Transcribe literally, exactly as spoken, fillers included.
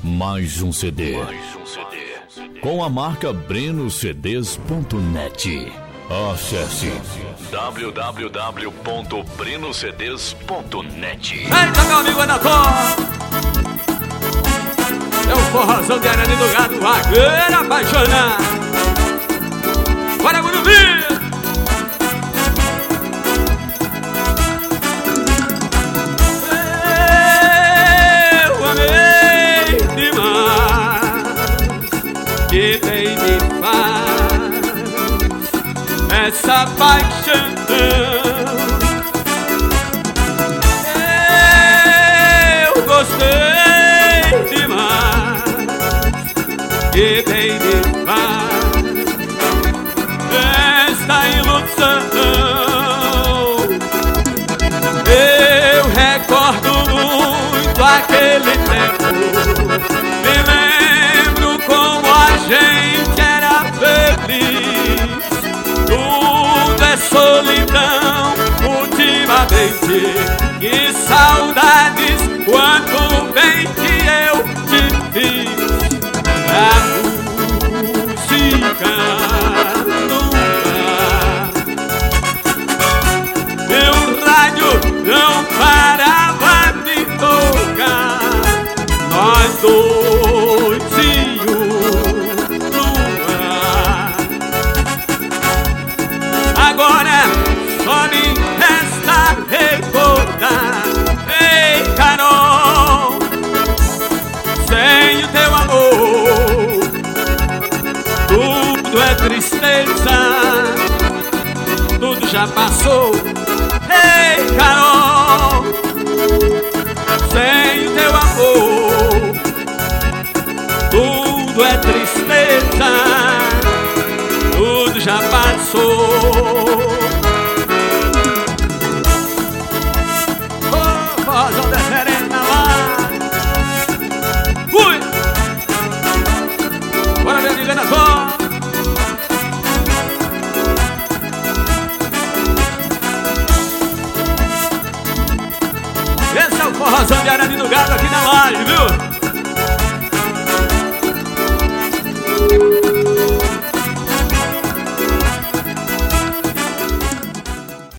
Mais um C D. Mais um C D. Com a marca Breno C Ds ponto net. Acesse w w w ponto breno c ds ponto net. Eita, meu amigo Anatol! É o forrozão de arame do gado, vagueira apaixonada. Bora, Gurubi! Eu amei demais, que bem me faz essa paixão. Eu gostei demais, que bem me faz esta ilusão. Eu recordo muito aquele tempo, me lembro como a gente era feliz. Tudo é solidão ultimamente, que saudades, quanto bem que eu te fiz. A música no ar, meu rádio não parava de tocar, nós dois e o luar. Agora só me resta recordar, ei Carol, sem o teu amor tudo é tristeza, tudo já passou. Ei Carol, sem o teu amor tudo é tristeza, tudo já passou. Oh, vozão da serena lá. Fui! Bora, minha amiga Anatol! Esse é o forrozão de arame do gado aqui na loja.